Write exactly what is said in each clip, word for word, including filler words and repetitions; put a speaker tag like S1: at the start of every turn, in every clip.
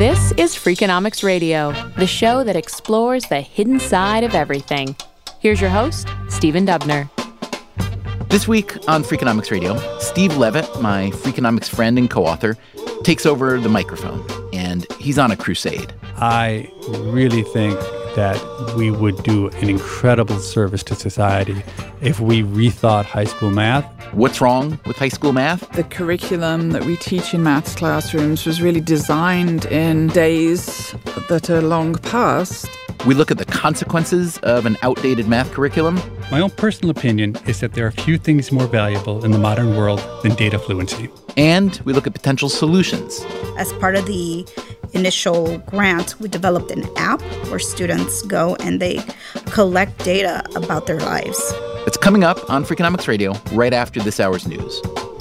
S1: This is Freakonomics Radio, the show that explores the hidden side of everything. Here's your host, Stephen Dubner.
S2: This week on Freakonomics Radio, Steve Levitt, my Freakonomics friend and co-author, takes over the microphone, and he's on a crusade.
S3: I really think that we would do an incredible service to society if we rethought high school math.
S2: What's wrong with high school math?
S4: The curriculum that we teach in maths classrooms was really designed in days that are long past.
S2: We look at the consequences of an outdated math curriculum.
S3: My own personal opinion is that there are few things more valuable in the modern world than data fluency.
S2: And we look at potential solutions.
S5: As part of the initial grant, we developed an app where students go and they collect data about their lives.
S2: It's coming up on Freakonomics Radio right after this hour's news.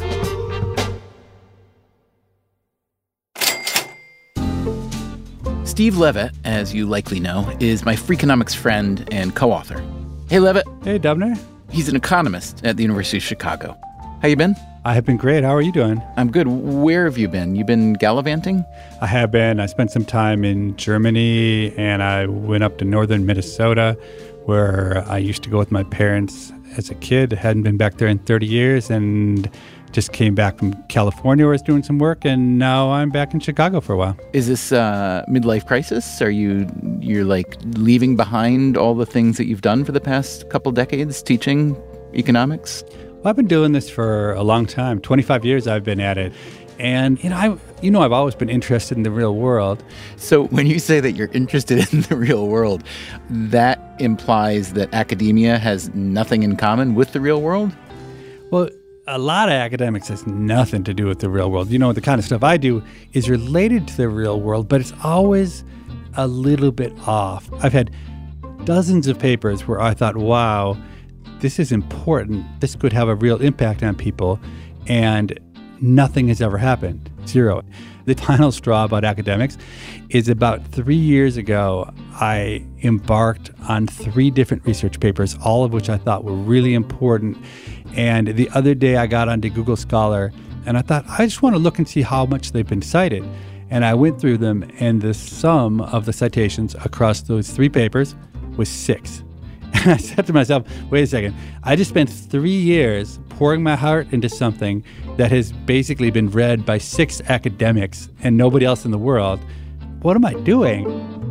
S2: Steve Levitt, as you likely know, is my Freakonomics friend and co-author. Hey, Levitt.
S3: Hey, Dubner.
S2: He's an economist at the University of Chicago. How you been?
S3: I have been great. How are you doing?
S2: I'm good. Where have you been? You been gallivanting?
S3: I have been. I spent some time in Germany, and I went up to northern Minnesota, where I used to go with my parents as a kid. I hadn't been back there in thirty years, and just came back from California where I was doing some work, and now I'm back in Chicago for a while.
S2: Is this a midlife crisis? Are you, you're like leaving behind all the things that you've done for the past couple decades teaching economics?
S3: Well, I've been doing this for a long time. twenty-five years I've been at it. And, you know, I, you know, I've always been interested in the real world.
S2: So when you say that you're interested in the real world, that implies that academia has nothing in common with the real world?
S3: Well, a lot of academics has nothing to do with the real world. You know, the kind of stuff I do is related to the real world, but it's always a little bit off. I've had dozens of papers where I thought, wow, this is important. This could have a real impact on people. And nothing has ever happened. Zero. The final straw about academics is about three years ago, I embarked on three different research papers, all of which I thought were really important. And the other day I got onto Google Scholar and I thought, I just want to look and see how much they've been cited. And I went through them, and the sum of the citations across those three papers was six. And I said to myself, wait a second, I just spent three years pouring my heart into something that has basically been read by six academics and nobody else in the world. What am I doing?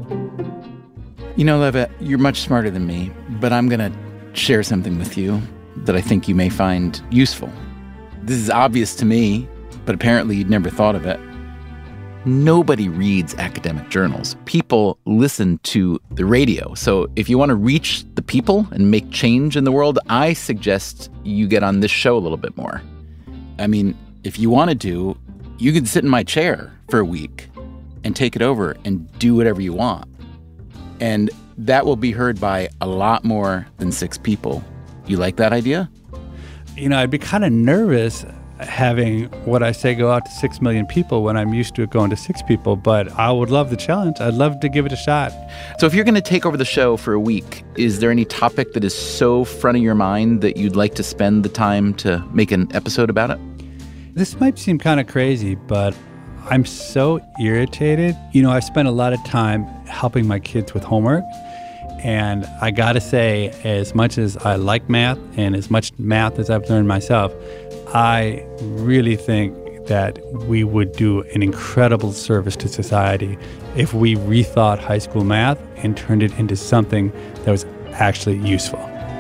S2: You know, Levitt, you're much smarter than me, but I'm going to share something with you that I think you may find useful. This is obvious to me, but apparently you'd never thought of it. Nobody reads academic journals. People listen to the radio. So if you want to reach the people and make change in the world, I suggest you get on this show a little bit more. I mean, if you want to do, you can sit in my chair for a week and take it over and do whatever you want. And that will be heard by a lot more than six people. You like that idea?
S3: You know, I'd be kind of nervous having what I say go out to six million people when I'm used to it going to six people, but I would love the challenge. I'd love to give it a shot.
S2: So if you're going to take over the show for a week, is there any topic that is so front of your mind that you'd like to spend the time to make an episode about it?
S3: This might seem kind of crazy, but I'm so irritated. You know, I spent a lot of time helping my kids with homework, and I gotta say, as much as I like math and as much math as I've learned myself, I really think that we would do an incredible service to society if we rethought high school math and turned it into something that was actually useful.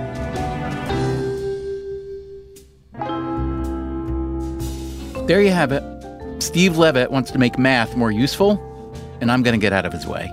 S2: There you have it. Steve Levitt wants to make math more useful, and I'm going to get out of his way.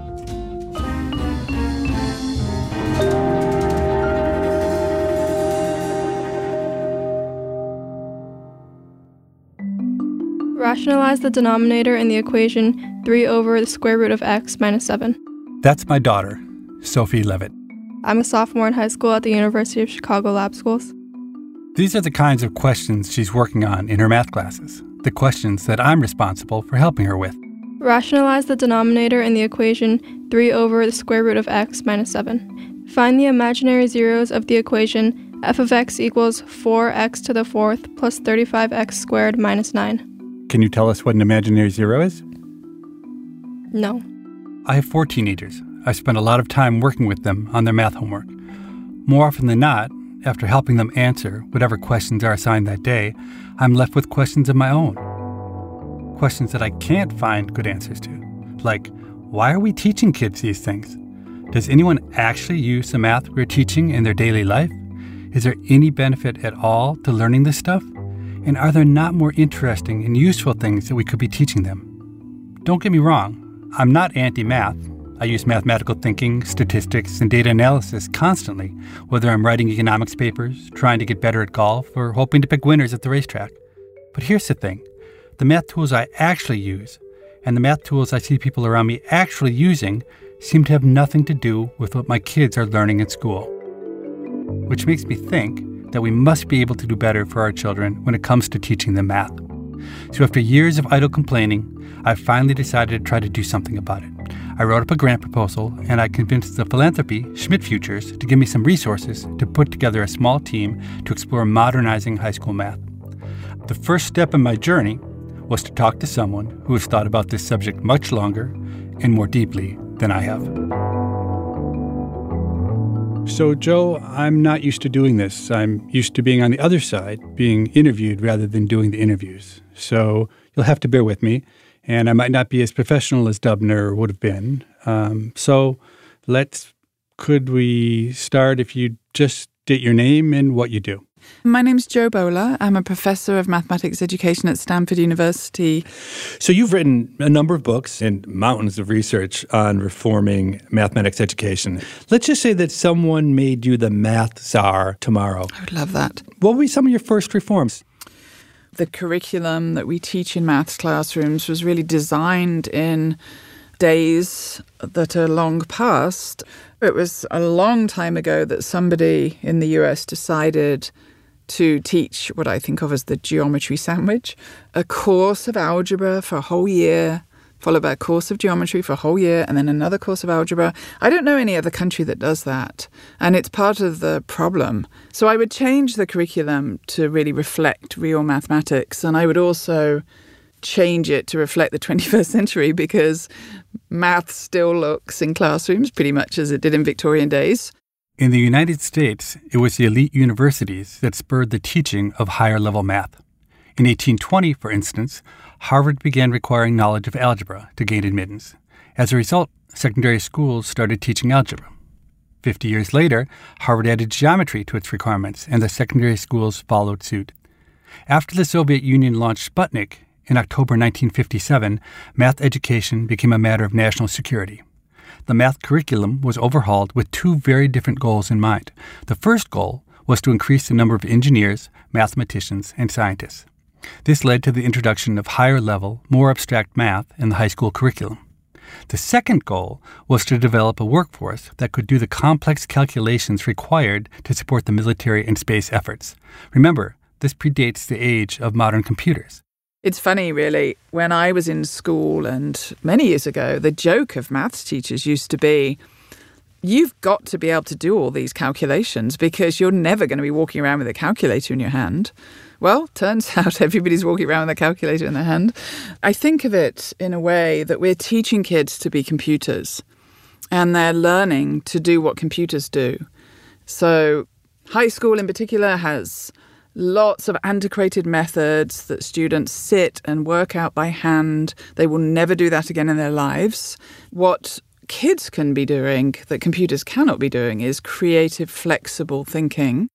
S6: Rationalize the denominator in the equation three over the square root of x minus seven.
S3: That's my daughter, Sophie Levitt.
S6: I'm a sophomore in high school at the University of Chicago Lab Schools.
S3: These are the kinds of questions she's working on in her math classes, the questions that I'm responsible for helping her with.
S6: Rationalize the denominator in the equation three over the square root of x minus seven. Find the imaginary zeros of the equation f of x equals four x to the fourth plus thirty-five x squared minus nine.
S3: Can you tell us what an imaginary zero is?
S6: No.
S3: I have four teenagers. I spend a lot of time working with them on their math homework. More often than not, after helping them answer whatever questions are assigned that day, I'm left with questions of my own. Questions that I can't find good answers to. Like, why are we teaching kids these things? Does anyone actually use the math we're teaching in their daily life? Is there any benefit at all to learning this stuff? And are there not more interesting and useful things that we could be teaching them? Don't get me wrong, I'm not anti-math. I use mathematical thinking, statistics, and data analysis constantly, whether I'm writing economics papers, trying to get better at golf, or hoping to pick winners at the racetrack. But here's the thing. The math tools I actually use and the math tools I see people around me actually using seem to have nothing to do with what my kids are learning in school. Which makes me think that we must be able to do better for our children when it comes to teaching them math. So after years of idle complaining, I finally decided to try to do something about it. I wrote up a grant proposal, and I convinced the philanthropy Schmidt Futures to give me some resources to put together a small team to explore modernizing high school math. The first step in my journey was to talk to someone who has thought about this subject much longer and more deeply than I have. So, Joe, I'm not used to doing this. I'm used to being on the other side, being interviewed rather than doing the interviews. So you'll have to bear with me, and I might not be as professional as Dubner would have been. Um, so let's, could we start if you just state your name and what you do?
S4: My name's Jo Boaler. I'm a professor of mathematics education at Stanford University.
S3: So you've written a number of books and mountains of research on reforming mathematics education. Let's just say that someone made you the math czar tomorrow.
S4: I would love that.
S3: What would be some of your first reforms?
S4: The curriculum that we teach in maths classrooms was really designed in days that are long past. It was a long time ago that somebody in the U S decided to teach what I think of as the geometry sandwich, a course of algebra for a whole year, followed by a course of geometry for a whole year, and then another course of algebra. I don't know any other country that does that, and it's part of the problem. So I would change the curriculum to really reflect real mathematics, and I would also change it to reflect the twenty-first century, because math still looks in classrooms pretty much as it did in Victorian days.
S3: In the United States, it was the elite universities that spurred the teaching of higher-level math. In eighteen twenty, for instance, Harvard began requiring knowledge of algebra to gain admittance. As a result, secondary schools started teaching algebra. Fifty years later, Harvard added geometry to its requirements, and the secondary schools followed suit. After the Soviet Union launched Sputnik in October nineteen fifty-seven, math education became a matter of national security. The math curriculum was overhauled with two very different goals in mind. The first goal was to increase the number of engineers, mathematicians, and scientists. This led to the introduction of higher-level, more abstract math in the high school curriculum. The second goal was to develop a workforce that could do the complex calculations required to support the military and space efforts. Remember, this predates the age of modern computers.
S4: It's funny, really. When I was in school and many years ago, the joke of maths teachers used to be, you've got to be able to do all these calculations because you're never going to be walking around with a calculator in your hand. Well, turns out everybody's walking around with a calculator in their hand. I think of it in a way that we're teaching kids to be computers, and they're learning to do what computers do. So high school in particular has lots of antiquated methods that students sit and work out by hand. They will never do that again in their lives. What kids can be doing that computers cannot be doing is creative, flexible thinking.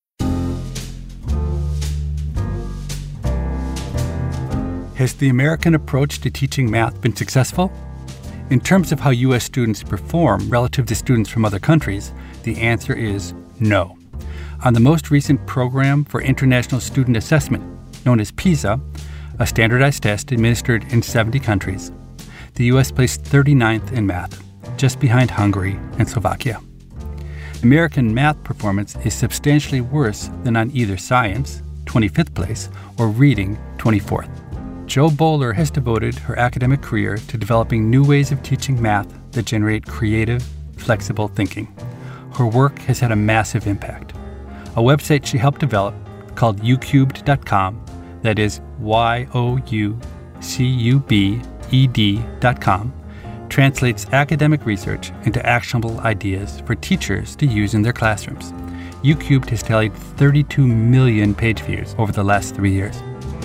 S3: Has the American approach to teaching math been successful? In terms of how U S students perform relative to students from other countries, the answer is no. On the most recent Program for International Student Assessment, known as PISA, a standardized test administered in seventy countries, the U S placed thirty-ninth in math, just behind Hungary and Slovakia. American math performance is substantially worse than on either science, twenty-fifth place, or reading, twenty-fourth. Jo Boaler has devoted her academic career to developing new ways of teaching math that generate creative, flexible thinking. Her work has had a massive impact. A website she helped develop called you cubed dot com, that is Y O U C U B E D dot com, translates academic research into actionable ideas for teachers to use in their classrooms. YouCubed has tallied thirty-two million page views over the last three years.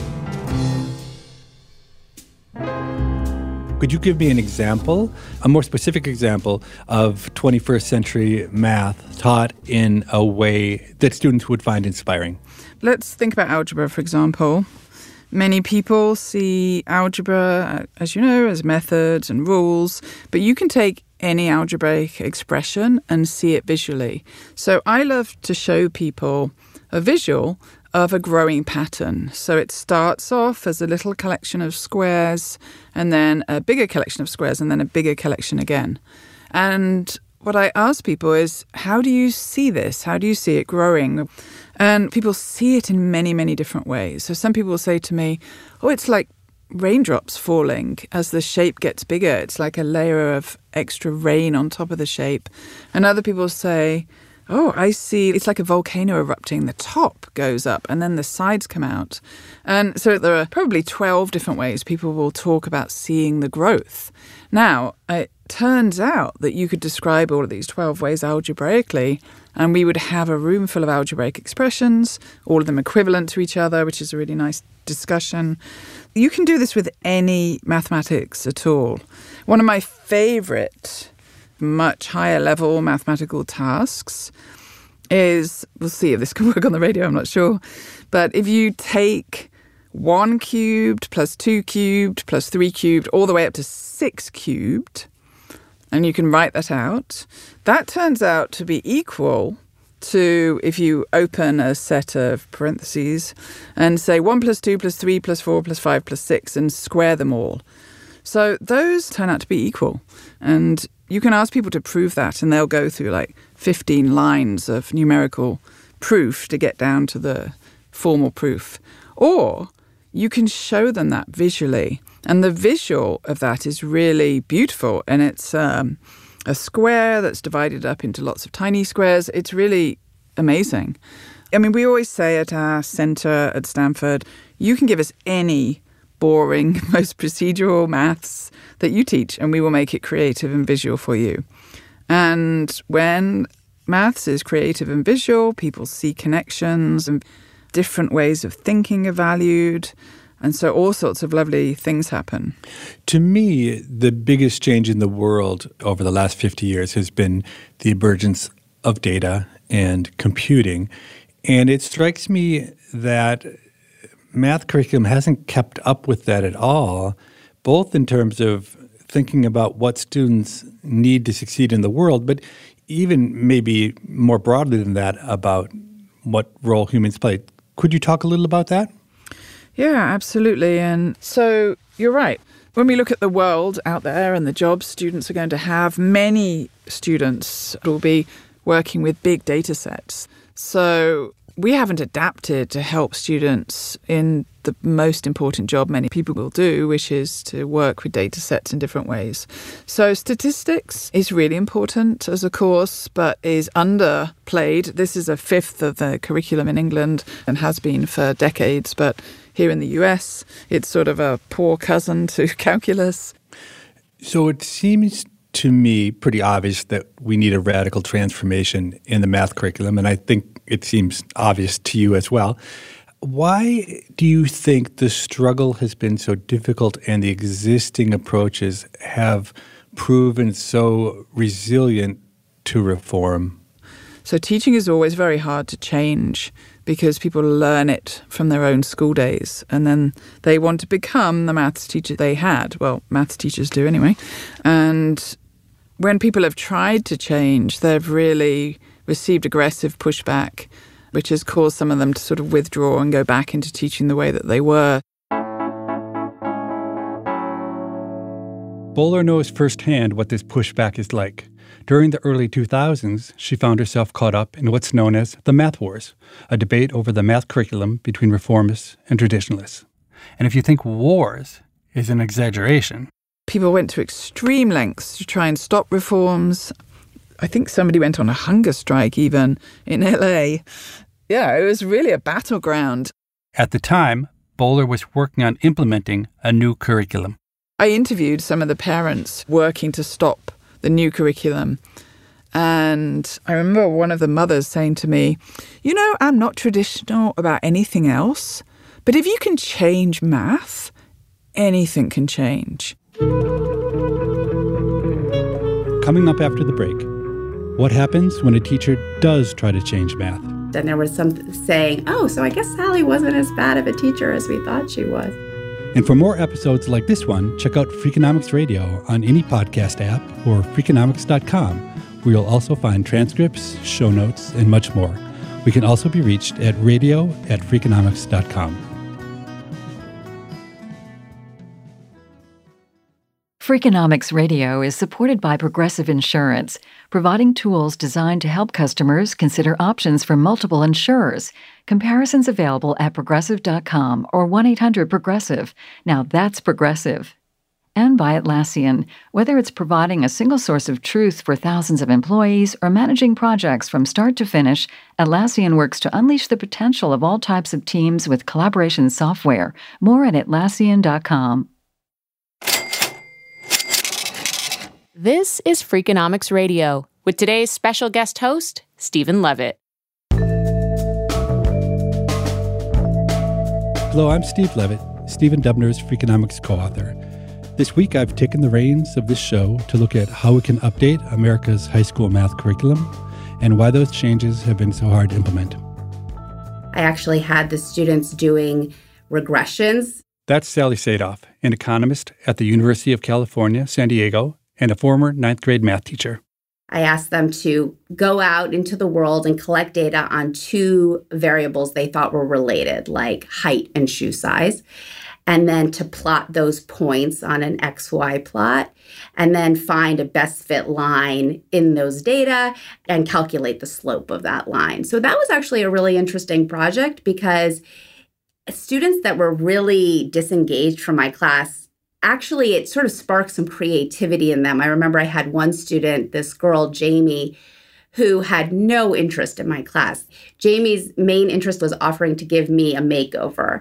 S3: Could you give me an example, a more specific example of twenty-first century math taught in a way that students would find inspiring?
S4: Let's think about algebra, for example. Many people see algebra, as you know, as methods and rules, but you can take any algebraic expression and see it visually. So I love to show people a visual of a growing pattern. So it starts off as a little collection of squares, and then a bigger collection of squares, and then a bigger collection again. And what I ask people is, how do you see this? How do you see it growing? And people see it in many, many different ways. So some people will say to me, oh, it's like raindrops falling as the shape gets bigger. It's like a layer of extra rain on top of the shape. And other people say, oh, I see, it's like a volcano erupting. The top goes up and then the sides come out. And so there are probably twelve different ways people will talk about seeing the growth. Now, it turns out that you could describe all of these twelve ways algebraically, and we would have a room full of algebraic expressions, all of them equivalent to each other, which is a really nice discussion. You can do this with any mathematics at all. One of my favorite much higher level mathematical tasks is, we'll see if this can work on the radio, I'm not sure, but if you take one cubed plus two cubed plus three cubed all the way up to six cubed, and you can write that out, that turns out to be equal to, if you open a set of parentheses and say one plus two plus three plus four plus five plus six and square them all. So those turn out to be equal. And you can ask people to prove that, and they'll go through like fifteen lines of numerical proof to get down to the formal proof. Or you can show them that visually. And the visual of that is really beautiful. And it's um, a square that's divided up into lots of tiny squares. It's really amazing. I mean, we always say at our center at Stanford, you can give us any boring, most procedural maths that you teach, and we will make it creative and visual for you. And when maths is creative and visual, people see connections and different ways of thinking are valued. And so all sorts of lovely things happen.
S3: To me, the biggest change in the world over the last fifty years has been the emergence of data and computing. And it strikes me that math curriculum hasn't kept up with that at all, both in terms of thinking about what students need to succeed in the world, but even maybe more broadly than that about what role humans play. Could you talk a little about that?
S4: Yeah, absolutely. And so you're right. When we look at the world out there and the jobs students are going to have, many students will be working with big data sets. So we haven't adapted to help students in the most important job many people will do, which is to work with data sets in different ways. So statistics is really important as a course, but is underplayed. This is a fifth of the curriculum in England and has been for decades, but here in the U S, it's sort of a poor cousin to calculus.
S3: So it seems to me pretty obvious that we need a radical transformation in the math curriculum, and I think it seems obvious to you as well. Why do you think the struggle has been so difficult and the existing approaches have proven so resilient to reform?
S4: So teaching is always very hard to change because people learn it from their own school days and then they want to become the maths teacher they had. Well, maths teachers do anyway. And when people have tried to change, they've really received aggressive pushback, which has caused some of them to sort of withdraw and go back into teaching the way that they were.
S3: Bowler knows firsthand what this pushback is like. During the early two thousands, she found herself caught up in what's known as the Math Wars, a debate over the math curriculum between reformists and traditionalists. And if you think wars is an exaggeration,
S4: people went to extreme lengths to try and stop reforms. I think somebody went on a hunger strike even in L A. Yeah, it was really a battleground.
S3: At the time, Bowler was working on implementing a new curriculum.
S4: I interviewed some of the parents working to stop the new curriculum. And I remember one of the mothers saying to me, you know, I'm not traditional about anything else, but if you can change math, anything can change.
S3: Coming up after the break, what happens when a teacher does try to change math?
S7: And there was some saying, oh, so I guess Sally wasn't as bad of a teacher as we thought she was.
S3: And for more episodes like this one, check out Freakonomics Radio on any podcast app or freakonomics dot com, where you'll also find transcripts, show notes, and much more. We can also be reached at radio at freakonomics dot com.
S8: Freakonomics Radio is supported by Progressive Insurance, providing tools designed to help customers consider options from multiple insurers. Comparisons available at progressive dot com or one eight hundred progressive. Now that's Progressive. And by Atlassian. Whether it's providing a single source of truth for thousands of employees or managing projects from start to finish, Atlassian works to unleash the potential of all types of teams with collaboration software. More at atlassian dot com.
S1: This is Freakonomics Radio with today's special guest host, Stephen Levitt.
S3: Hello, I'm Steve Levitt, Stephen Dubner's Freakonomics co-author. This week, I've taken the reins of this show to look at how we can update America's high school math curriculum and why those changes have been so hard to implement.
S7: I actually had the students doing regressions.
S3: That's Sally Sadoff, an economist at the University of California, San Diego, and a former ninth grade math teacher.
S7: I asked them to go out into the world and collect data on two variables they thought were related, like height and shoe size, and then to plot those points on an X Y plot, and then find a best fit line in those data and calculate the slope of that line. So that was actually a really interesting project because students that were really disengaged from my class, actually it sort of sparked some creativity in them. I remember I had one student, this girl, Jamie, who had no interest in my class. Jamie's main interest was offering to give me a makeover.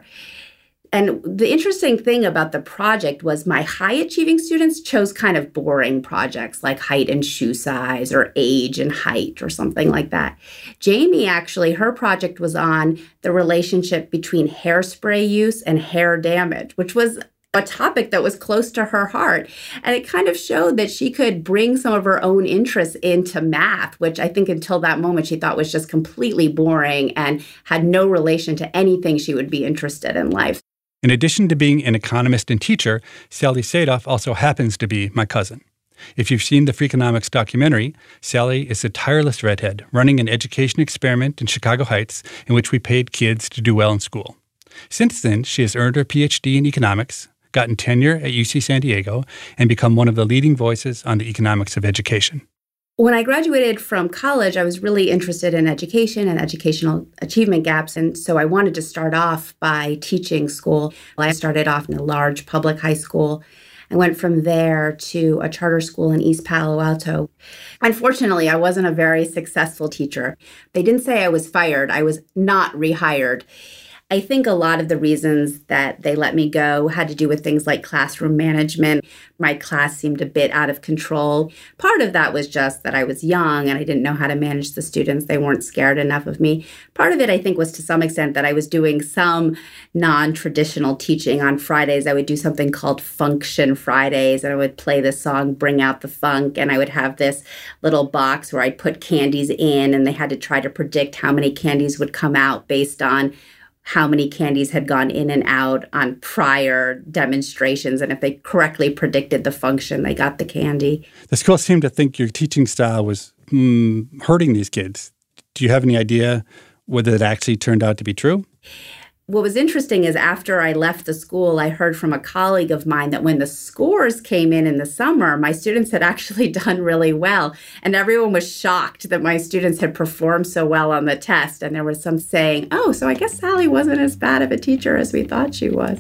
S7: And the interesting thing about the project was my high-achieving students chose kind of boring projects like height and shoe size or age and height or something like that. Jamie, actually, her project was on the relationship between hairspray use and hair damage, which was a topic that was close to her heart. And it kind of showed that she could bring some of her own interests into math, which I think until that moment she thought was just completely boring and had no relation to anything she would be interested in life.
S3: In addition to being an economist and teacher, Sally Sadoff also happens to be my cousin. If you've seen the Freakonomics documentary, Sally is a tireless redhead running an education experiment in Chicago Heights in which we paid kids to do well in school. Since then, she has earned her P H D in economics, gotten tenure at U C San Diego, and become one of the leading voices on the economics of education.
S7: When I graduated from college, I was really interested in education and educational achievement gaps, and so I wanted to start off by teaching school. I started off in a large public high school. I went from there to a charter school in East Palo Alto. Unfortunately, I wasn't a very successful teacher. They didn't say I was fired. I was not rehired. I think a lot of the reasons that they let me go had to do with things like classroom management. My class seemed a bit out of control. Part of that was just that I was young and I didn't know how to manage the students. They weren't scared enough of me. Part of it, I think, was to some extent that I was doing some non-traditional teaching. On Fridays, I would do something called Function Fridays, and I would play the song Bring Out the Funk, and I would have this little box where I'd put candies in, and they had to try to predict how many candies would come out based on how many candies had gone in and out on prior demonstrations. And if they correctly predicted the function, they got the candy.
S3: The school seemed to think your teaching style was mm, hurting these kids. Do you have any idea whether it actually turned out to be true?
S7: What was interesting is after I left the school, I heard from a colleague of mine that when the scores came in in the summer, my students had actually done really well. And everyone was shocked that my students had performed so well on the test. And there was some saying, oh, so I guess Sally wasn't as bad of a teacher as we thought she was.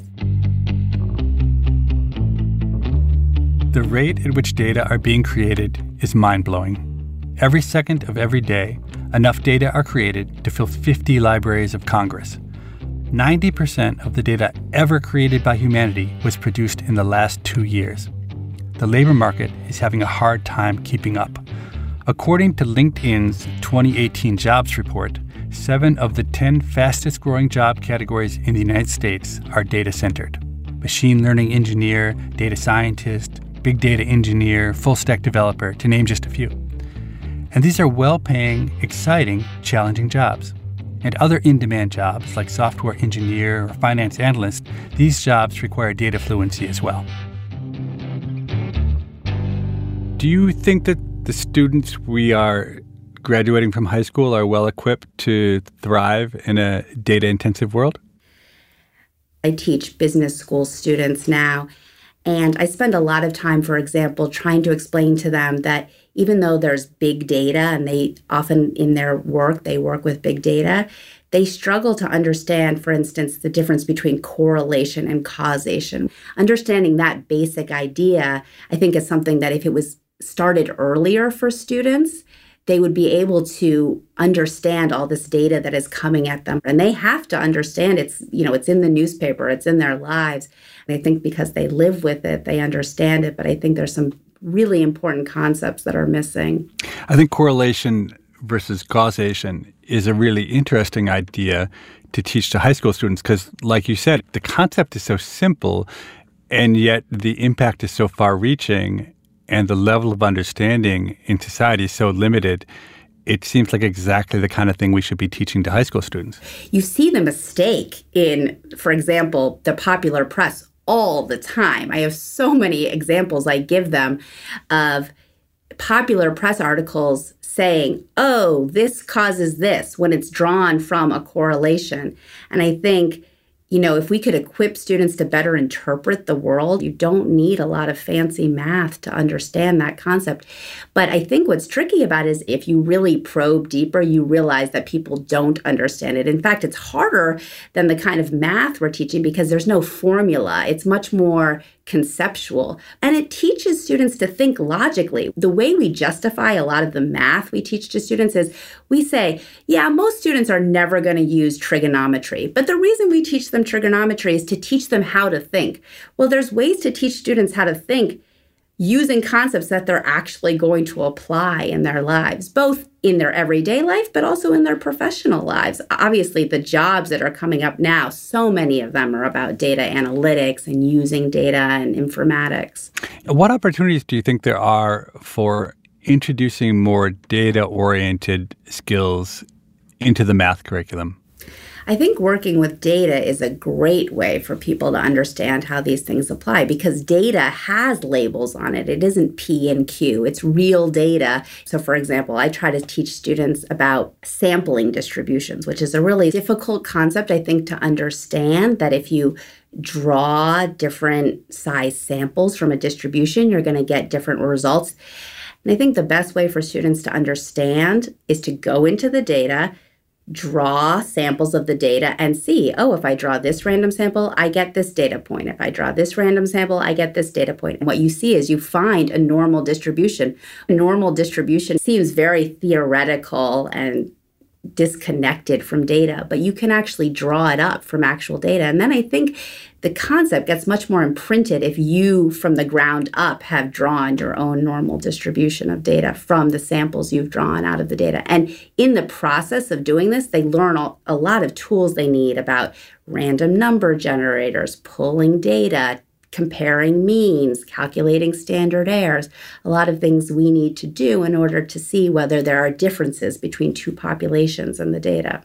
S3: The rate at which data are being created is mind-blowing. Every second of every day, enough data are created to fill fifty libraries of Congress. ninety percent of the data ever created by humanity was produced in the last two years. The labor market is having a hard time keeping up. According to LinkedIn's twenty eighteen jobs report, seven of the ten fastest growing job categories in the United States are data-centered. Machine learning engineer, data scientist, big data engineer, full-stack developer, to name just a few. And these are well-paying, exciting, challenging jobs. And other in-demand jobs like software engineer or finance analyst, these jobs require data fluency as well. Do you think that the students we are graduating from high school are well equipped to thrive in a data-intensive world?
S7: I teach business school students now, and I spend a lot of time, for example, trying to explain to them that even though there's big data, and they often in their work, they work with big data, they struggle to understand, for instance, the difference between correlation and causation. Understanding that basic idea, I think, is something that if it was started earlier for students, they would be able to understand all this data that is coming at them. And they have to understand it's, you know, it's in the newspaper, it's in their lives. And I think because they live with it, they understand it. But I think there's some really important concepts that are missing.
S3: I think correlation versus causation is a really interesting idea to teach to high school students because, like you said, the concept is so simple, and yet the impact is so far-reaching, and the level of understanding in society is so limited. It seems like exactly the kind of thing we should be teaching to high school students.
S7: You see the mistake in, for example, the popular press all the time. I have so many examples I give them of popular press articles saying, oh, this causes this, when it's drawn from a correlation. And I think, you know, if we could equip students to better interpret the world, you don't need a lot of fancy math to understand that concept. But I think what's tricky about it is if you really probe deeper, you realize that people don't understand it. In fact, it's harder than the kind of math we're teaching because there's no formula. It's much more conceptual. And it teaches students to think logically. The way we justify a lot of the math we teach to students is we say, yeah, most students are never going to use trigonometry. But the reason we teach them trigonometry is to teach them how to think. Well, there's ways to teach students how to think using concepts that they're actually going to apply in their lives, both in their everyday life, but also in their professional lives. Obviously, the jobs that are coming up now, so many of them are about data analytics and using data and informatics.
S3: What opportunities do you think there are for introducing more data-oriented skills into the math curriculum?
S7: I think working with data is a great way for people to understand how these things apply because data has labels on it. It isn't P and Q. It's real data. So, for example, I try to teach students about sampling distributions, which is a really difficult concept, I think, to understand, that if you draw different size samples from a distribution, you're going to get different results. And I think the best way for students to understand is to go into the data, draw samples of the data and see, oh, if I draw this random sample, I get this data point. If I draw this random sample, I get this data point. And what you see is you find a normal distribution. A normal distribution seems very theoretical and disconnected from data, but you can actually draw it up from actual data. And then I think the concept gets much more imprinted if you, from the ground up, have drawn your own normal distribution of data from the samples you've drawn out of the data. And in the process of doing this, they learn a lot of tools they need about random number generators, pulling data, comparing means, calculating standard errors, a lot of things we need to do in order to see whether there are differences between two populations in the data.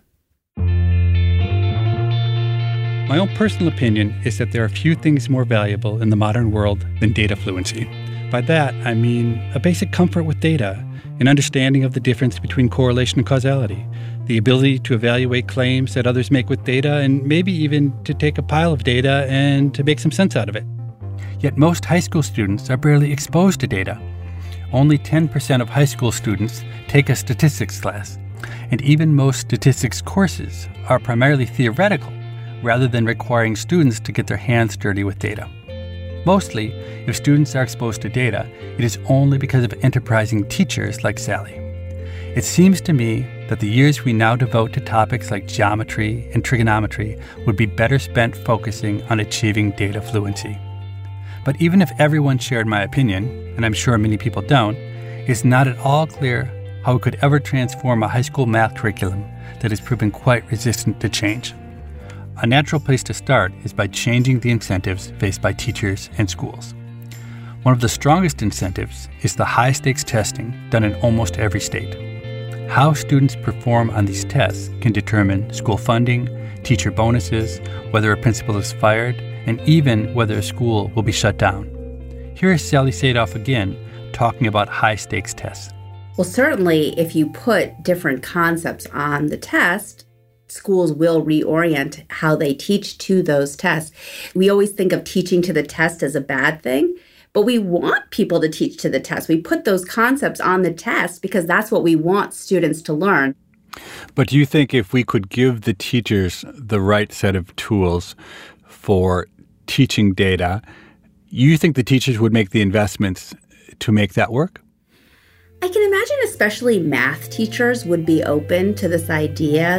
S3: My own personal opinion is that there are few things more valuable in the modern world than data fluency. By that, I mean a basic comfort with data, an understanding of the difference between correlation and causality, the ability to evaluate claims that others make with data, and maybe even to take a pile of data and to make some sense out of it. Yet most high school students are barely exposed to data. Only ten percent of high school students take a statistics class, and even most statistics courses are primarily theoretical rather than requiring students to get their hands dirty with data. Mostly, if students are exposed to data, it is only because of enterprising teachers like Sally. It seems to me that the years we now devote to topics like geometry and trigonometry would be better spent focusing on achieving data fluency. But even if everyone shared my opinion, and I'm sure many people don't, it's not at all clear how we could ever transform a high school math curriculum that has proven quite resistant to change. A natural place to start is by changing the incentives faced by teachers and schools. One of the strongest incentives is the high-stakes testing done in almost every state. How students perform on these tests can determine school funding, teacher bonuses, whether a principal is fired, and even whether a school will be shut down. Here is Sally Sadoff again, talking about high-stakes tests.
S7: Well, certainly, if you put different concepts on the test, schools will reorient how they teach to those tests. We always think of teaching to the test as a bad thing, but we want people to teach to the test. We put those concepts on the test because that's what we want students to learn.
S3: But do you think if we could give the teachers the right set of tools for teaching data, you think the teachers would make the investments to make that work?
S7: I can imagine especially math teachers would be open to this idea.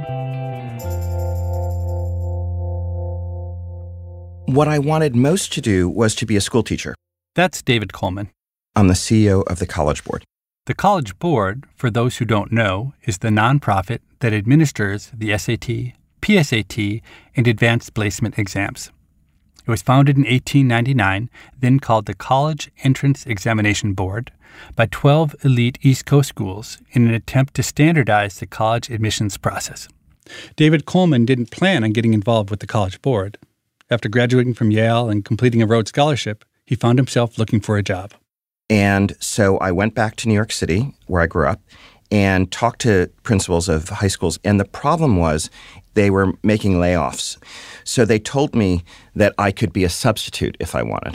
S9: What I wanted most to do was to be a school teacher.
S3: That's David Coleman.
S9: I'm the C E O of the College Board.
S3: The College Board, for those who don't know, is the nonprofit that administers the S A T, P S A T, and advanced placement exams. It was founded in eighteen ninety-nine, then called the College Entrance Examination Board, by twelve elite East Coast schools in an attempt to standardize the college admissions process. David Coleman didn't plan on getting involved with the College Board. After graduating from Yale and completing a Rhodes Scholarship, he found himself looking for a job.
S9: And so I went back to New York City, where I grew up, and talked to principals of high schools. And the problem was they were making layoffs. So they told me that I could be a substitute if I wanted.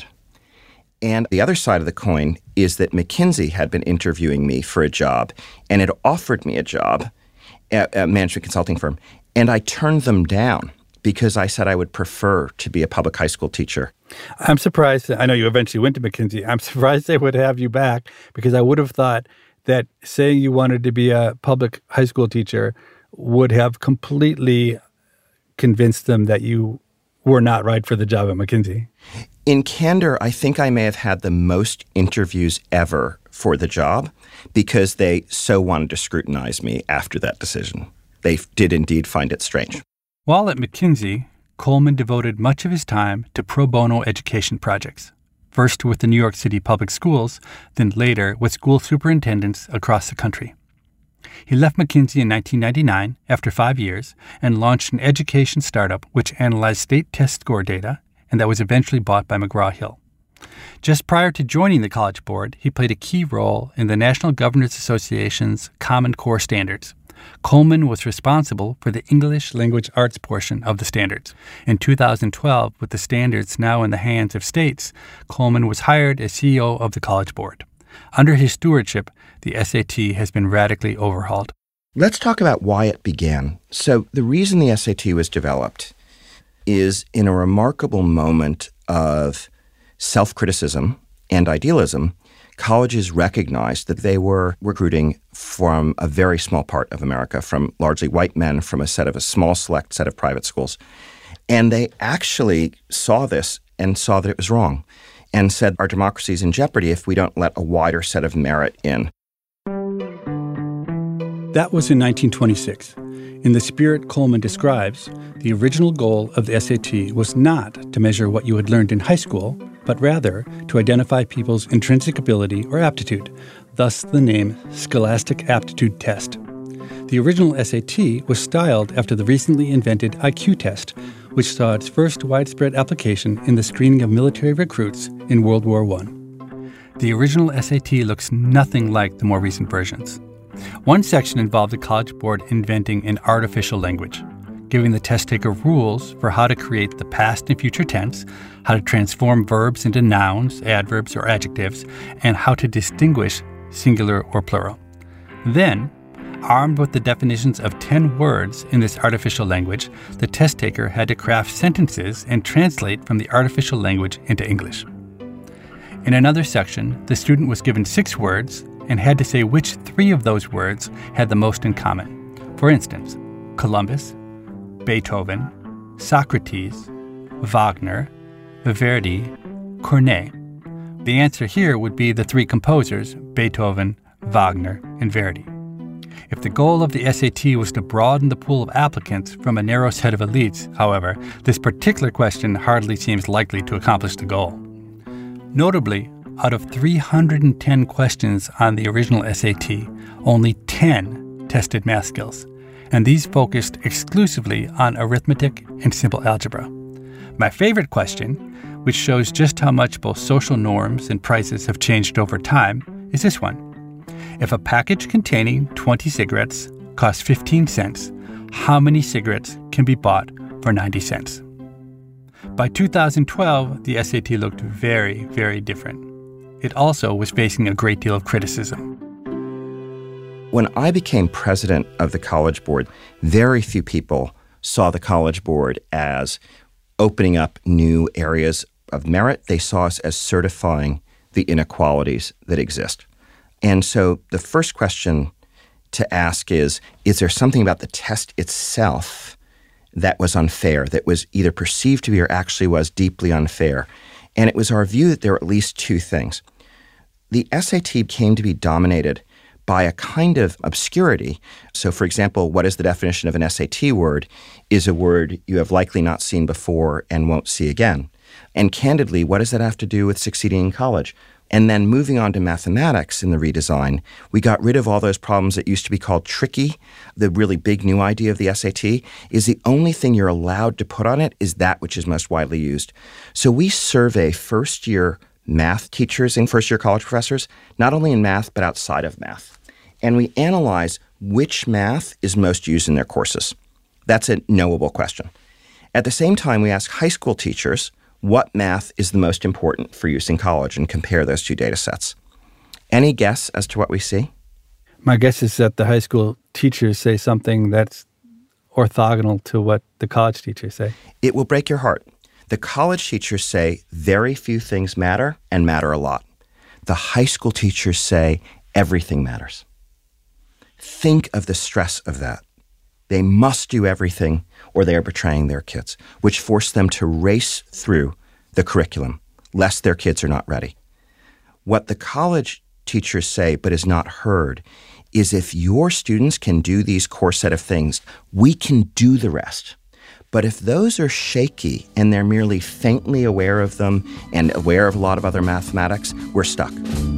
S9: And the other side of the coin is that McKinsey had been interviewing me for a job and had offered me a job at a management consulting firm. And I turned them down because I said I would prefer to be a public high school teacher.
S3: I'm surprised. I know you eventually went to McKinsey. I'm surprised they would have you back because I would have thought that saying you wanted to be a public high school teacher would have completely convinced them that you were not right for the job at McKinsey.
S9: In candor, I think I may have had the most interviews ever for the job because they so wanted to scrutinize me after that decision. They did indeed find it strange.
S3: While at McKinsey, Coleman devoted much of his time to pro bono education projects, first with the New York City Public Schools, then later with school superintendents across the country. He left McKinsey in nineteen ninety-nine after five years and launched an education startup which analyzed state test score data and that was eventually bought by McGraw-Hill. Just prior to joining the College Board, he played a key role in the National Governors Association's Common Core Standards. Coleman was responsible for the English language arts portion of the standards. In two thousand twelve, with the standards now in the hands of states, Coleman was hired as C E O of the College Board. Under his stewardship, the S A T has been radically overhauled.
S9: Let's talk about why it began. So the reason the S A T was developed is in a remarkable moment of self-criticism and idealism, colleges recognized that they were recruiting from a very small part of America, from largely white men, from a set of a small select set of private schools. And they actually saw this and saw that it was wrong and said our democracy is in jeopardy if we don't let a wider set of merit in.
S3: That was in nineteen twenty-six. In the spirit Coleman describes, the original goal of the S A T was not to measure what you had learned in high school, but rather to identify people's intrinsic ability or aptitude, thus the name Scholastic Aptitude Test. The original S A T was styled after the recently invented I Q test, which saw its first widespread application in the screening of military recruits in World War One. The original S A T looks nothing like the more recent versions. One section involved the College Board inventing an artificial language, giving the test taker rules for how to create the past and future tense, how to transform verbs into nouns, adverbs, or adjectives, and how to distinguish singular or plural. Then, armed with the definitions of ten words in this artificial language, the test taker had to craft sentences and translate from the artificial language into English. In another section, the student was given six words and had to say which three of those words had the most in common. For instance, Columbus, Beethoven, Socrates, Wagner, Verdi, Corneille. The answer here would be the three composers, Beethoven, Wagner, and Verdi. If the goal of the S A T was to broaden the pool of applicants from a narrow set of elites, however, this particular question hardly seems likely to accomplish the goal. Notably, out of three hundred ten questions on the original S A T, only ten tested math skills, and these focused exclusively on arithmetic and simple algebra. My favorite question, which shows just how much both social norms and prices have changed over time, is this one. If a package containing twenty cigarettes costs fifteen cents, how many cigarettes can be bought for ninety cents? By two thousand twelve, the S A T looked very, very different. It also was facing a great deal of criticism.
S9: When I became president of the College Board, very few people saw the College Board as opening up new areas of merit. They saw us as certifying the inequalities that exist. And so the first question to ask is, is there something about the test itself that was unfair, that was either perceived to be or actually was deeply unfair? And it was our view that there were at least two things. The S A T came to be dominated by a kind of obscurity. So, for example, what is the definition of an S A T word is a word you have likely not seen before and won't see again. And candidly, what does that have to do with succeeding in college? And then moving on to mathematics in the redesign, we got rid of all those problems that used to be called tricky. The really big new idea of the S A T is the only thing you're allowed to put on it is that which is most widely used. So we survey first-year math teachers and first-year college professors, not only in math, but outside of math. And we analyze which math is most used in their courses. That's a knowable question. At the same time, we ask high school teachers what math is the most important for use in college and compare those two data sets. Any guess as to what we see?
S3: My guess is that the high school teachers say something that's orthogonal to what the college teachers say.
S9: It will break your heart. The college teachers say very few things matter and matter a lot. The high school teachers say everything matters. Think of the stress of that. They must do everything or they are betraying their kids, which force them to race through the curriculum, lest their kids are not ready. What the college teachers say but is not heard is if your students can do these core set of things, we can do the rest. But if those are shaky and they're merely faintly aware of them and aware of a lot of other mathematics, we're stuck.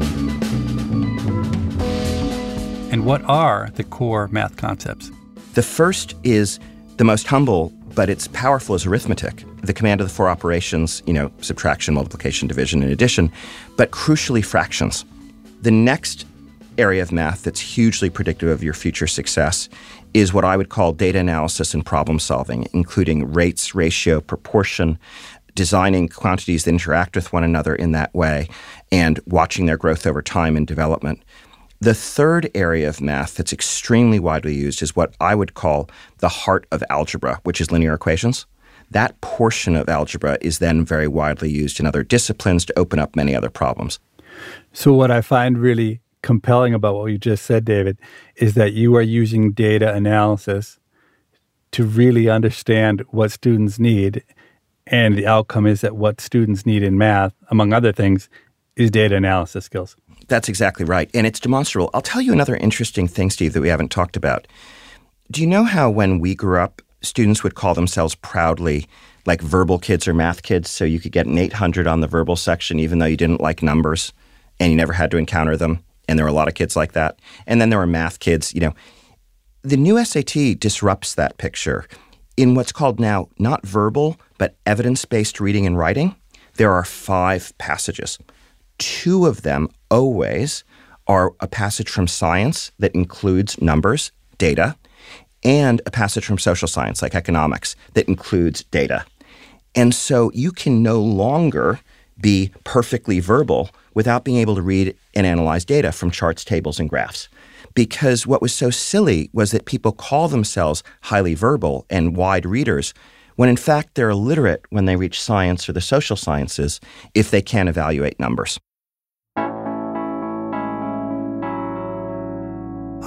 S3: And what are the core math concepts?
S9: The first is the most humble, but it's powerful as arithmetic. The command of the four operations, you know, subtraction, multiplication, division, and addition, but crucially fractions. The next area of math that's hugely predictive of your future success is what I would call data analysis and problem solving, including rates, ratio, proportion, designing quantities that interact with one another in that way, and watching their growth over time and development. The third area of math that's extremely widely used is what I would call the heart of algebra, which is linear equations. That portion of algebra is then very widely used in other disciplines to open up many other problems.
S3: So what I find really compelling about what you just said, David, is that you are using data analysis to really understand what students need, and the outcome is that what students need in math, among other things, is data analysis skills.
S9: That's exactly right. And it's demonstrable. I'll tell you another interesting thing, Steve, that we haven't talked about. Do you know how when we grew up, students would call themselves proudly like verbal kids or math kids, so you could get an eight hundred on the verbal section even though you didn't like numbers and you never had to encounter them? And there were a lot of kids like that. And then there were math kids. You know, the new S A T disrupts that picture. In what's called now not verbal, but evidence-based reading and writing, there are five passages. Two of them always are a passage from science that includes numbers, data, and a passage from social science like economics that includes data. And so you can no longer be perfectly verbal without being able to read and analyze data from charts, tables, and graphs. Because what was so silly was that people call themselves highly verbal and wide readers when in fact they're illiterate when they reach science or the social sciences if they can't evaluate numbers.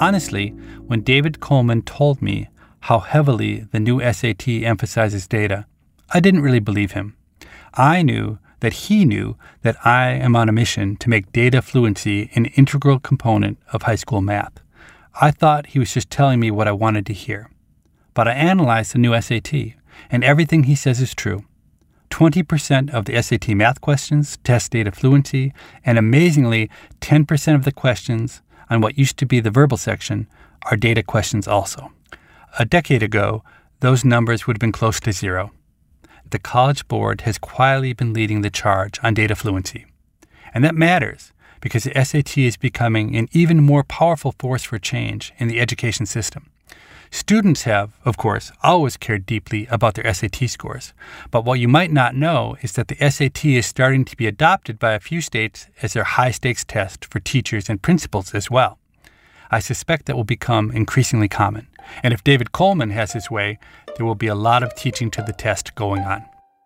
S3: Honestly, when David Coleman told me how heavily the new S A T emphasizes data, I didn't really believe him. I knew that he knew that I am on a mission to make data fluency an integral component of high school math. I thought he was just telling me what I wanted to hear. But I analyzed the new S A T, and everything he says is true. twenty percent of the S A T math questions test data fluency, and amazingly, ten percent of the questions on what used to be the verbal section are data questions also. A decade ago, those numbers would have been close to zero. The College Board has quietly been leading the charge on data fluency. And that matters because the S A T is becoming an even more powerful force for change in the education system. Students have, of course, always cared deeply about their S A T scores. But what you might not know is that the S A T is starting to be adopted by a few states as their high-stakes test for teachers and principals as well. I suspect that will become increasingly common. And if David Coleman has his way, there will be a lot of teaching to the test going on.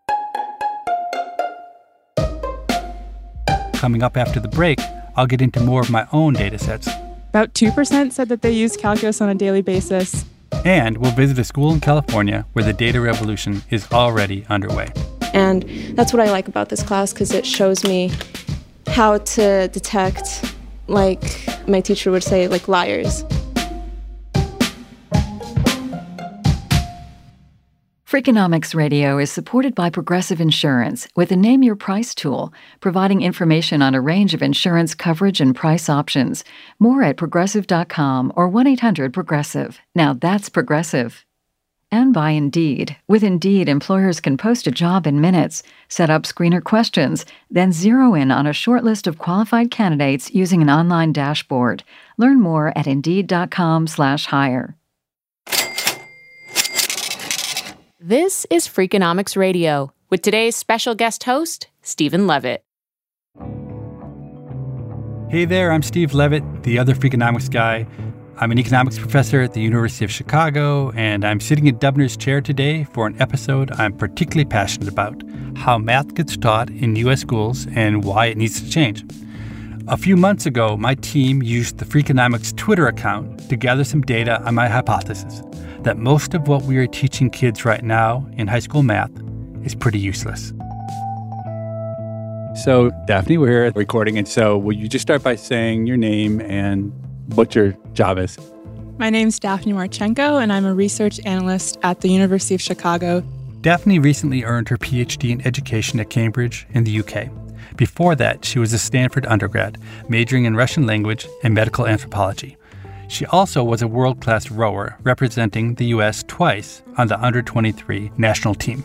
S3: Coming up after the break, I'll get into more of my own data sets.
S10: About two percent said that they use calculus on a daily basis.
S3: And we'll visit a school in California where the data revolution is already underway.
S11: And that's what I like about this class because it shows me how to detect, like my teacher would say, like liars.
S8: Freakonomics Radio is supported by Progressive Insurance with the Name Your Price tool, providing information on a range of insurance coverage and price options. More at progressive dot com or one eight hundred progressive. Now that's Progressive. And by Indeed. With Indeed, employers can post a job in minutes, set up screener questions, then zero in on a short list of qualified candidates using an online dashboard. Learn more at indeed dot com slash hire.
S1: This is Freakonomics Radio with today's special guest host, Stephen Levitt.
S3: Hey there, I'm Steve Levitt, the other Freakonomics guy. I'm an economics professor at the University of Chicago, and I'm sitting in Dubner's chair today for an episode I'm particularly passionate about, how math gets taught in U S schools and why it needs to change. A few months ago, my team used the Freakonomics Twitter account to gather some data on my hypothesis that most of what we are teaching kids right now in high school math is pretty useless. So, Daphne, we're here recording, and so will you just start by saying your name and what your job is?
S10: My name's Daphne Marchenko, and I'm a research analyst at the University of Chicago.
S3: Daphne recently earned her P H D in education at Cambridge in the U K. Before that, she was a Stanford undergrad, majoring in Russian language and medical anthropology. She also was a world-class rower, representing the U S twice on the under twenty-three national team.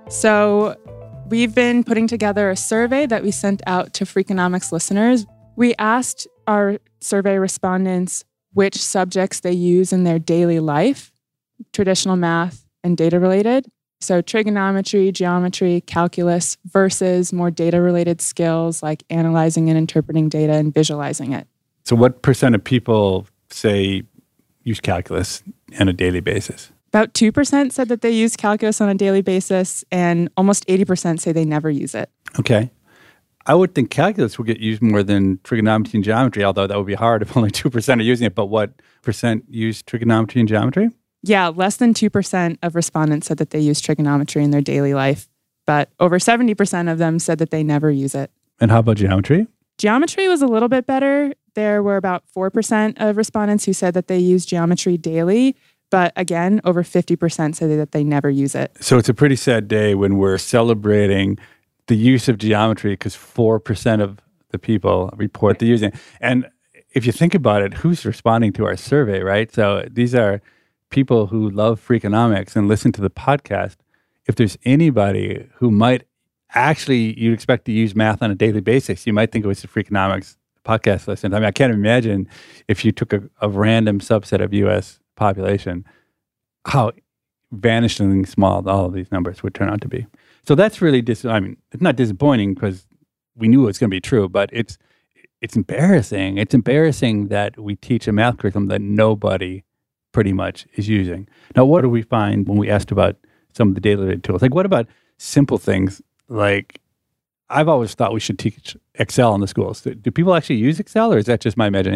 S10: So we've been putting together a survey that we sent out to Freakonomics listeners. We asked our survey respondents which subjects they use in their daily life, traditional math and data-related. So trigonometry, geometry, calculus versus more data-related skills like analyzing and interpreting data and visualizing it.
S3: So what percent of people say use calculus on a daily basis?
S10: About two percent said that they use calculus on a daily basis, and almost eighty percent say they never use it.
S3: Okay. I would think calculus would get used more than trigonometry and geometry, although that would be hard if only two percent are using it. But what percent use trigonometry and geometry?
S10: Yeah, less than two percent of respondents said that they use trigonometry in their daily life, but over seventy percent of them said that they never use it.
S3: And how about geometry?
S10: Geometry was a little bit better. There were about four percent of respondents who said that they use geometry daily, but again, over fifty percent said that they never use it.
S3: So it's a pretty sad day when we're celebrating the use of geometry because four percent of the people report the using it. And if you think about it, who's responding to our survey, right? So these are people who love Freakonomics and listen to the podcast. If there's anybody who might actually, you'd expect to use math on a daily basis, you might think it was the Freakonomics podcast listeners. I mean, I can't imagine if you took a, a random subset of U S population, how vanishingly small all of these numbers would turn out to be. So that's really, dis- I mean, it's not disappointing because we knew it was going to be true, but it's it's embarrassing. It's embarrassing that we teach a math curriculum that nobody pretty much is using. Now, what do we find when we asked about some of the daily tools? Like, what about simple things like, I've always thought we should teach Excel in the schools. Do, do people actually use Excel, or is that just my imagination?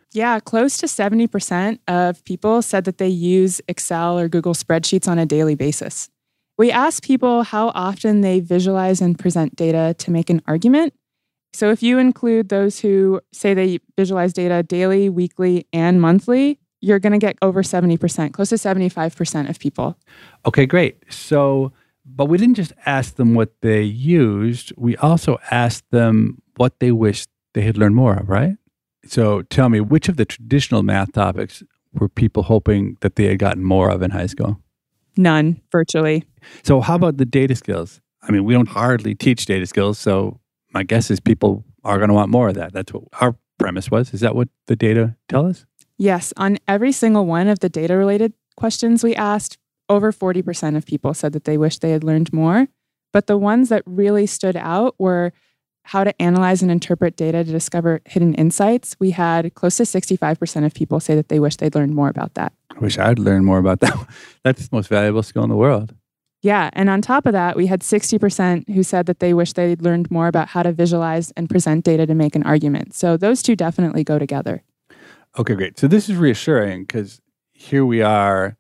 S10: Yeah, close to seventy percent of people said that they use Excel or Google spreadsheets on a daily basis. We asked people how often they visualize and present data to make an argument. So if you include those who say they visualize data daily, weekly, and monthly, you're going to get over seventy percent, close to seventy-five percent of people.
S3: Okay, great. So, but we didn't just ask them what they used. We also asked them what they wished they had learned more of, right? So tell me, which of the traditional math topics were people hoping that they had gotten more of in high school?
S10: None, virtually.
S3: So how about the data skills? I mean, we don't hardly teach data skills, so my guess is people are going to want more of that. That's what our premise was. Is that what the data tell us?
S10: Yes. On every single one of the data-related questions we asked, over forty percent of people said that they wish they had learned more. But the ones that really stood out were how to analyze and interpret data to discover hidden insights. We had close to sixty-five percent of people say that they wish they'd learned more about that.
S3: I wish I'd learned more about that. That's the most valuable skill in the world.
S10: Yeah. And on top of that, we had sixty percent who said that they wish they'd learned more about how to visualize and present data to make an argument. So those two definitely go together.
S3: Okay, great. So this is reassuring because here we are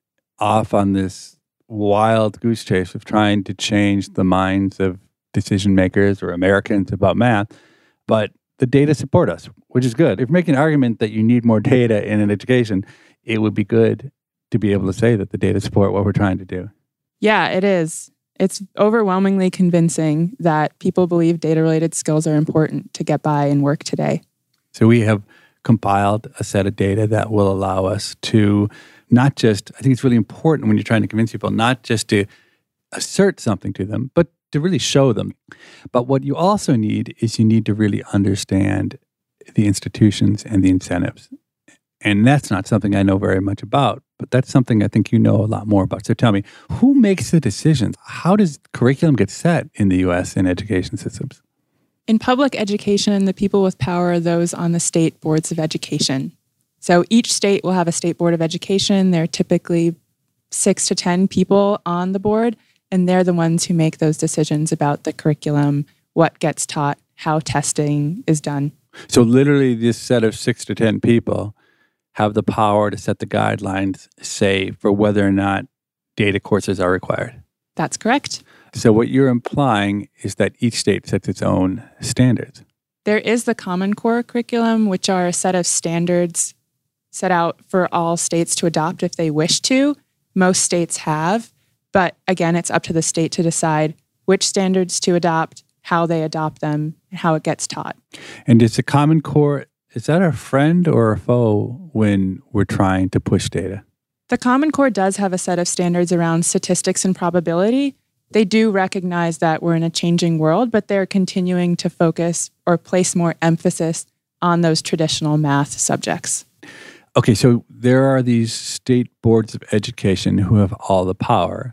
S3: off on this wild goose chase of trying to change the minds of decision makers or Americans about math, but the data support us, which is good. If you're making an argument that you need more data in an education, it would be good to be able to say that the data support what we're trying to do.
S10: Yeah, it is. It's overwhelmingly convincing that people believe data-related skills are important to get by and work today.
S3: So we have compiled a set of data that will allow us to not just, I think it's really important when you're trying to convince people, not just to assert something to them, but to really show them. But what you also need is you need to really understand the institutions and the incentives. And that's not something I know very much about, but that's something I think you know a lot more about. So tell me, who makes the decisions? How does curriculum get set in the U S in education systems?
S10: In public education, the people with power are those on the state boards of education. So each state will have a state board of education. There are typically six to ten people on the board, and they're the ones who make those decisions about the curriculum, what gets taught, how testing is done.
S3: So literally this set of six to ten people have the power to set the guidelines, say, for whether or not data courses are required.
S10: That's correct.
S3: So what you're implying is that each state sets its own standards.
S10: There is the Common Core curriculum, which are a set of standards set out for all states to adopt if they wish to. Most states have, but again, it's up to the state to decide which standards to adopt, how they adopt them, and how it gets taught.
S3: And is the Common Core, is that a friend or a foe when we're trying to push data?
S10: The Common Core does have a set of standards around statistics and probability. They do recognize that we're in a changing world, but they're continuing to focus or place more emphasis on those traditional math subjects.
S3: Okay, so there are these state boards of education who have all the power.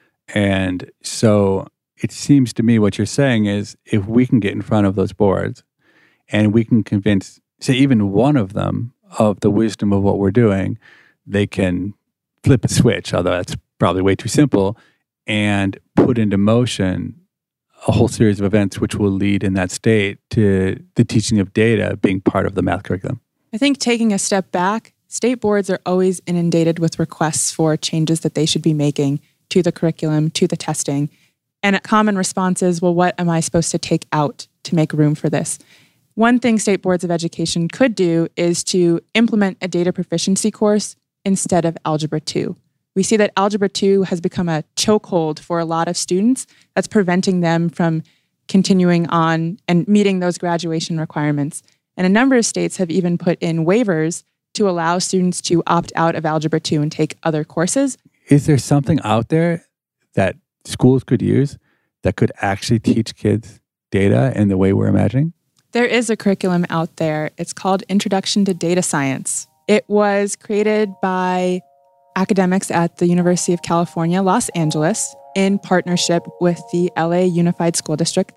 S3: And so it seems to me what you're saying is if we can get in front of those boards and we can convince, say, even one of them of the wisdom of what we're doing, they can flip a switch, although that's probably way too simple, and put into motion a whole series of events which will lead in that state to the teaching of data being part of the math curriculum.
S10: I think taking a step back, state boards are always inundated with requests for changes that they should be making to the curriculum, to the testing. And a common response is, well, what am I supposed to take out to make room for this? One thing state boards of education could do is to implement a data proficiency course instead of Algebra two. We see that Algebra two has become a chokehold for a lot of students that's preventing them from continuing on and meeting those graduation requirements. And a number of states have even put in waivers to allow students to opt out of Algebra two and take other courses.
S3: Is there something out there that schools could use that could actually teach kids data in the way we're imagining?
S10: There is a curriculum out there. It's called Introduction to Data Science. It was created by academics at the University of California, Los Angeles, in partnership with the L A Unified School District.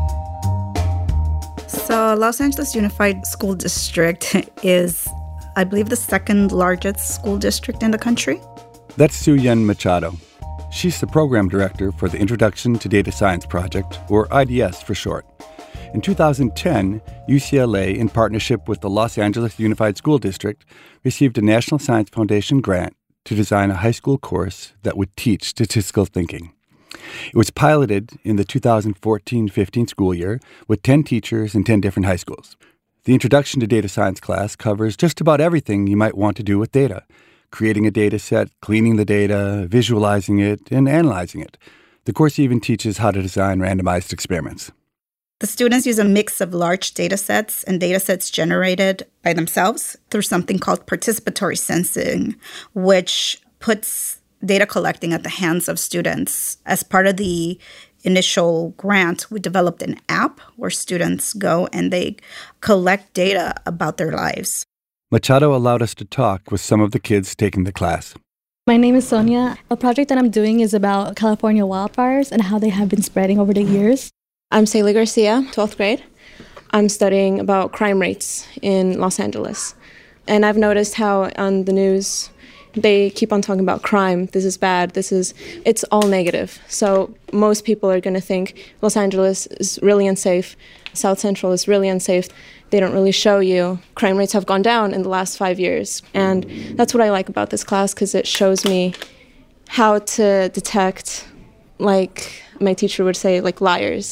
S5: So Los Angeles Unified School District is, I believe, the second largest school district in the country.
S12: That's Sue Yen Machado. She's the program director for the Introduction to Data Science Project, or I D S for short. In two thousand ten, U C L A, in partnership with the Los Angeles Unified School District, received a National Science Foundation grant to design a high school course that would teach statistical thinking. It was piloted in the two thousand fourteen fifteen school year with ten teachers in ten different high schools. The Introduction to Data Science class covers just about everything you might want to do with data: creating a data set, cleaning the data, visualizing it, and analyzing it. The course even teaches how to design randomized experiments.
S5: The students use a mix of large data sets and data sets generated by themselves through something called participatory sensing, which puts data collecting at the hands of students. As part of the initial grant, we developed an app where students go and they collect data about their lives.
S12: Machado allowed us to talk with some of the kids taking the class.
S13: My name is Sonia. A project that I'm doing is about California wildfires and how they have been spreading over the years.
S11: I'm Celia Garcia, twelfth grade. I'm studying about crime rates in Los Angeles. And I've noticed how on the news they keep on talking about crime. This is bad. This is, it's all negative. So most people are going to think Los Angeles is really unsafe. South Central is really unsafe. They don't really show you crime rates have gone down in the last five years. And that's what I like about this class, because it shows me how to detect, like my teacher would say, like liars.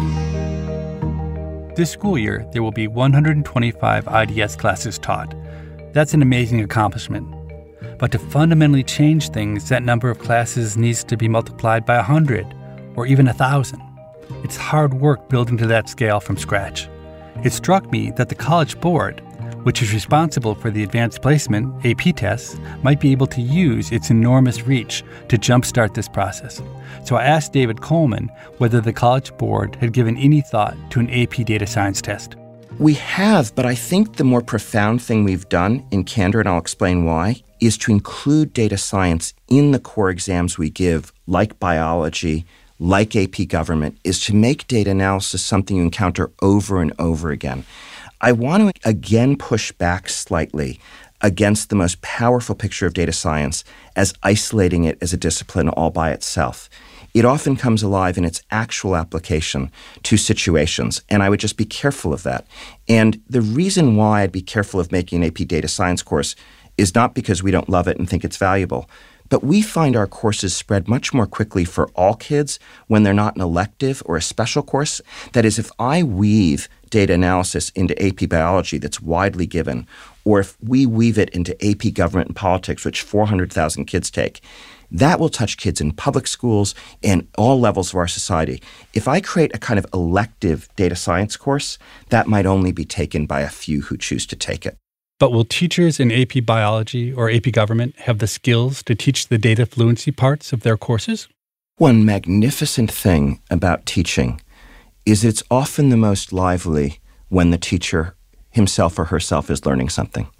S3: This school year, there will be one hundred twenty-five I D S classes taught. That's an amazing accomplishment. But to fundamentally change things, that number of classes needs to be multiplied by one hundred or even one thousand. It's hard work building to that scale from scratch. It struck me that the College Board, which is responsible for the advanced placement, A P tests, might be able to use its enormous reach to jumpstart this process. So I asked David Coleman whether the College Board had given any thought to an A P data science test.
S9: We have, but I think the more profound thing we've done, in candor, and I'll explain why, is to include data science in the core exams we give, like biology, like A P government, is to make data analysis something you encounter over and over again. I want to again push back slightly against the most powerful picture of data science as isolating it as a discipline all by itself. It often comes alive in its actual application to situations, and I would just be careful of that. And the reason why I'd be careful of making an A P data science course is not because we don't love it and think it's valuable, but we find our courses spread much more quickly for all kids when they're not an elective or a special course. That is, if I weave data analysis into A P biology that's widely given, or if we weave it into A P government and politics, which four hundred thousand kids take, that will touch kids in public schools and all levels of our society. If I create a kind of elective data science course, that might only be taken by a few who choose to take it.
S3: But will teachers in A P biology or A P government have the skills to teach the data fluency parts of their courses?
S9: One magnificent thing about teaching is it's often the most lively when the teacher himself or herself is learning something.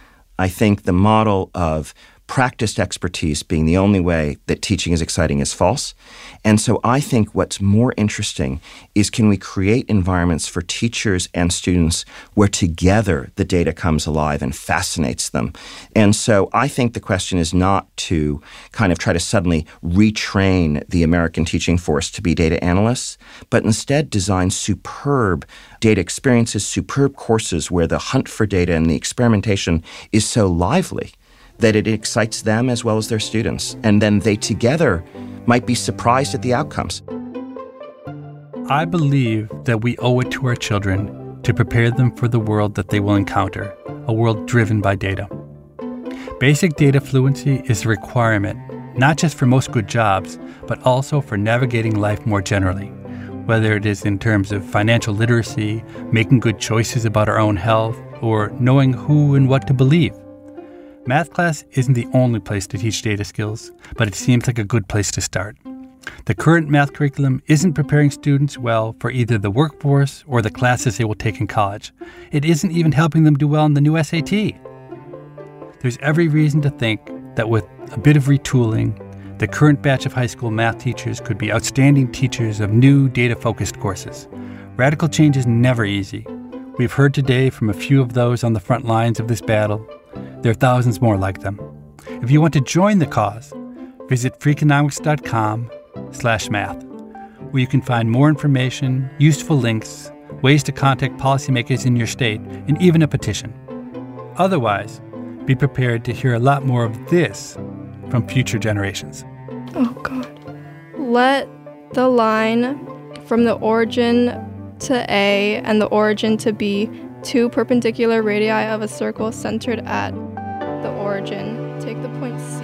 S9: I think the model of practiced expertise being the only way that teaching is exciting is false. And so I think what's more interesting is, can we create environments for teachers and students where together the data comes alive and fascinates them? And so I think the question is not to kind of try to suddenly retrain the American teaching force to be data analysts, but instead design superb data experiences, superb courses where the hunt for data and the experimentation is so lively that it excites them as well as their students. And then they together might be surprised at the outcomes.
S3: I believe that we owe it to our children to prepare them for the world that they will encounter, a world driven by data. Basic data fluency is a requirement, not just for most good jobs, but also for navigating life more generally, whether it is in terms of financial literacy, making good choices about our own health, or knowing who and what to believe. Math class isn't the only place to teach data skills, but it seems like a good place to start. The current math curriculum isn't preparing students well for either the workforce or the classes they will take in college. It isn't even helping them do well in the new S A T. There's every reason to think that with a bit of retooling, the current batch of high school math teachers could be outstanding teachers of new data-focused courses. Radical change is never easy. We've heard today from a few of those on the front lines of this battle. There are thousands more like them. If you want to join the cause, visit freakonomics.com slash math, where you can find more information, useful links, ways to contact policymakers in your state, and even a petition. Otherwise, be prepared to hear a lot more of this from future generations.
S6: Oh, God. Let the line from the origin to A and the origin to B, two perpendicular radii of a circle centered at the origin. Take the point C.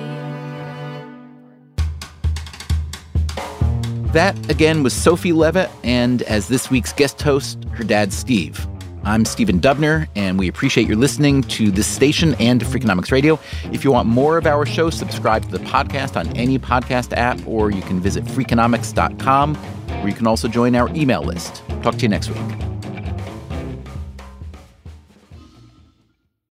S2: That, again, was Sophie Levitt, and as this week's guest host, her dad, Steve. I'm Stephen Dubner, and we appreciate your listening to this station and to Freakonomics Radio. If you want more of our show, subscribe to the podcast on any podcast app, or you can visit freakonomics dot com, where you can also join our email list. Talk to you next week.